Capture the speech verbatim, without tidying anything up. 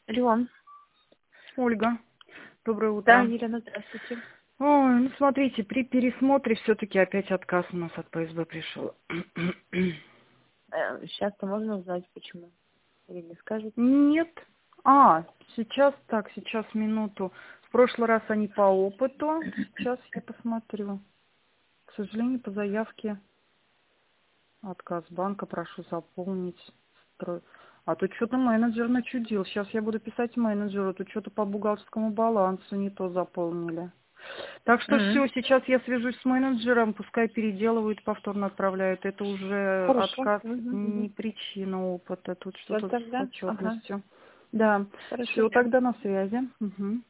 Алло. Ольга, доброе Да, утро. Елена, здравствуйте. Ой, ну смотрите, при пересмотре все-таки опять отказ у нас от ПСБ пришел. Э, Сейчас-то можно узнать, почему? Или не скажете? Нет. А, сейчас так, сейчас минуту. В прошлый раз они по опыту. Сейчас я посмотрю. К сожалению, по заявке отказ банка, прошу заполнить. Строй. А тут что-то менеджер начудил. Сейчас я буду писать менеджеру. Тут что-то по бухгалтерскому балансу не то заполнили. Так что М, все, сейчас я свяжусь с менеджером, пускай переделывают, повторно отправляют. Это уже Хорошо. отказ, Мгм, мгм. не причина опыта. Тут Вот что-то с тогда? Ага. отчетностью. Да, Хорошо, все, ждем. тогда на связи. Мгм.